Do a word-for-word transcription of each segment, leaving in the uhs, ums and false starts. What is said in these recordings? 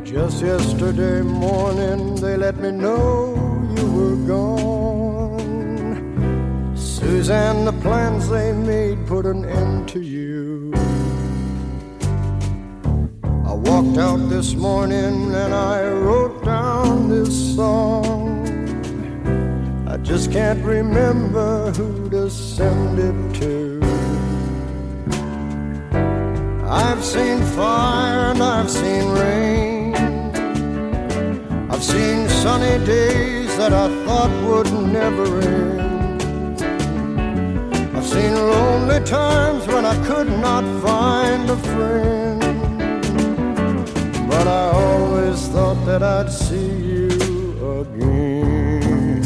Just yesterday morning they let me know you were gone. Suzanne, the plans they made put an end to you. I walked out this morning and I wrote down this song. I just can't remember who to send it to. I've seen fire and I've seen rain. I've seen sunny days that I thought would never end. I've seen lonely times when I could not find a friend. But I always thought that I'd see you again.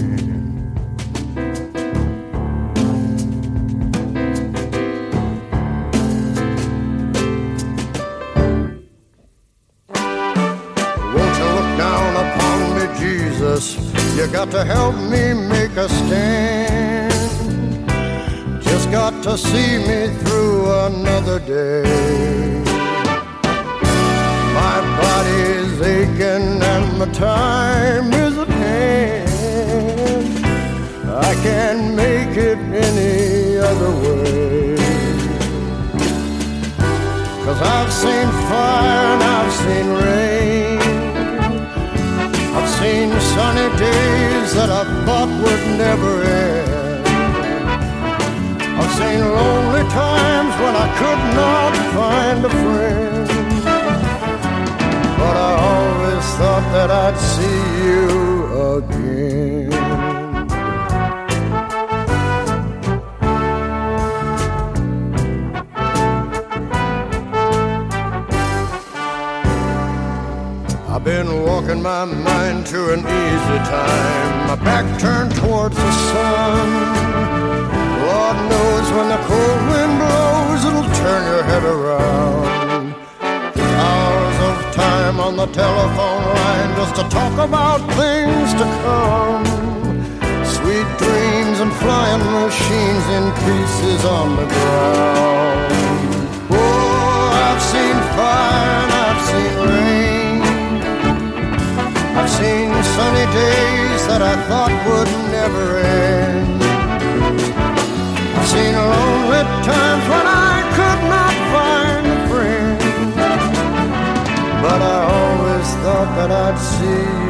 Won't you look down upon me, Jesus? You got to help me make a stand. Just got to see me through another day. My body's aching and my time is at hand. I can't make it any other way. 'Cause I've seen fire and I've seen rain. I've seen sunny days that I thought would never end. I've seen lonely times when I could not find a friend. But I always thought that I'd see you again. I've been walking my mind to an easy time, my back turned towards the sun. Lord knows when the cold wind blows, it'll turn your head around. Hours of time on the telephone line just to talk about things to come. Sweet dreams and flying machines in pieces on the ground. Oh, I've seen fire and I've seen rain. I've seen sunny days that I thought would never end. I've seen lonely times when I could not find a friend. But I always thought that I'd see